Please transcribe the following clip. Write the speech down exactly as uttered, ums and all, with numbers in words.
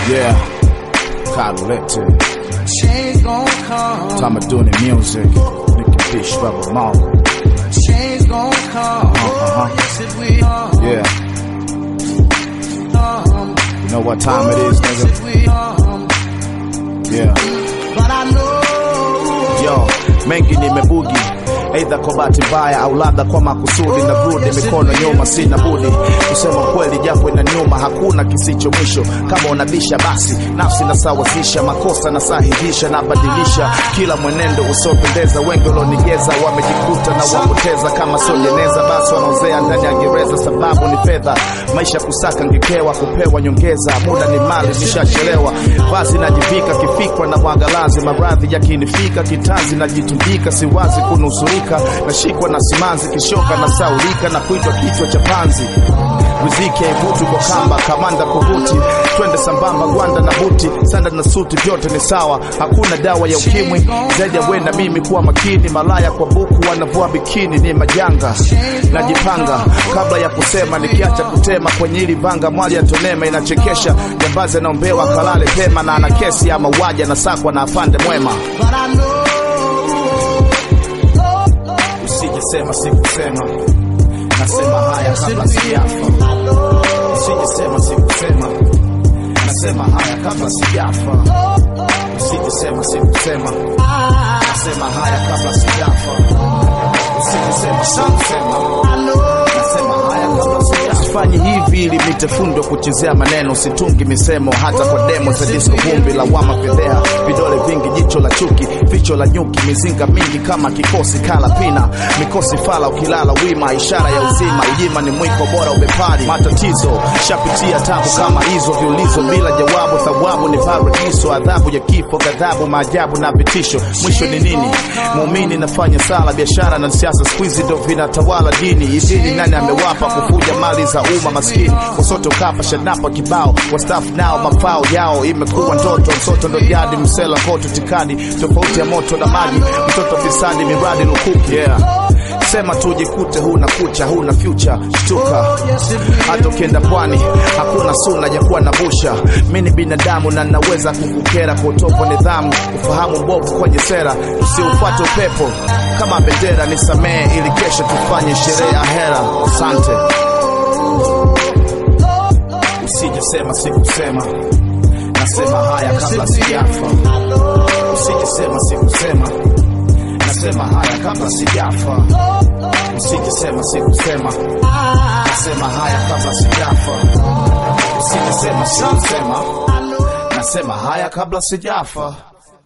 Yeah, Collective. Change gon' come. Time of doing the music. Nicky Fish, Rebel Marvel. Change gon' come. Uh-huh, uh-huh. Yes, it will. Yeah. You know what time it is, nigga? Yeah. But I know. Yo, mengi nimebugi, aidha kwa bahati mbaya au labda kwa makusudi. Na brudi mikono nyuma, sina budi kusema kweli japo ina nyuma, hakuna kisicho mwisho. Kama unabisha basi nafsi nasawazisha, makosa nasahihisha, nabadilisha kila mwenendo usiopendeza. Wengi walionigeza wamejikuta na wapoteza, kama sojeneza basi wanaozea ndani ya gereza. Sababu ni fedha, maisha kusaka ngekewa, kupewa nyongeza. Muda ni mali, nishachelewa. Vazi najivika kifikwa na mwangalazi, maradhi yakinifika kitanzi najitumbika. Siwazi kunusurika, nashikwa na simanzi, kishoka na saulika na kuitwa kichwa cha panzi. Riziki haivutu kwa kamba, kamanda kuvuti. Twende sambamba, gwanda na buti, sanda na suti, vyote ni sawa. Hakuna dawa ya ukimwi, zaidi ya wenda mimi kuwa makini. Malaya kwa buku, wanavua bikini, ni majanga. Najipanga, kabla ya kusema, nikiacha kutema kwenye hili vanga. Mwali ya tonema inachekesha, jambazi anaombewa kalale pema. Na ana kesi ya mauaji anasakwa na afande mwema. Usijesema sikusema, nasema haya kabla sijafa. Usijesema sikusema, nasema haya kabla sijafa. Usijesema sikusema, nasema haya kabla sijafa. Usijesema sikusema, nasema haya kabla sijafa. Sifanyi hivi ili mitefundo kuchezea maneno, situngi misemo hata kwa demo za disco. Vumbi la wama fedea, vidole vingi, jicho la chuki, ficho la nyuki, mizinga mingi kama kikosi kala pina. Mikosi fala ukilala wima, ishara ya uzima. Ujima ni mwiko bora ubepari, matatizo shapitia tabu kama hizo. Viulizo bila jawabu, thawabu ni paradiso. Adhabu ya kifo, ghadhabu, maajabu na vitisho. Mwisho ni nini? Muumini nafanya sala, biashara na siasa squeeze ndo vinatawala dini. Idini nani amewapa kufuja mali za umma maskini? Wasoto kapa shanapa kibao, wastafu nao mafao yao. Imekuwa ndoto, msoto ndo jadi, msela koto tikadi. Tofauti ya moto na maji, mtoto fisadi miradi lukuki. Yeah, sema tujikute huna kucha, huna future, shtuka. Hata ukienda pwani, hakuna suna ya kuwa na busha. Mini binadamu na naweza kukukera kwa utopo nidhamu. Ufahamu mbovu kwenye sera, usiufuate upepo kama bendera. Nisamee ili kesho tufanye sherehe ahera. Asante. Usijesema sikusema, nasema haya kabla sijafa. Usijesema sikusema, nasema haya kabla sijafa. Usijesema sikusema, nasema haya kabla sijafa. Usijesema sikusema, nasema haya kabla sijafa.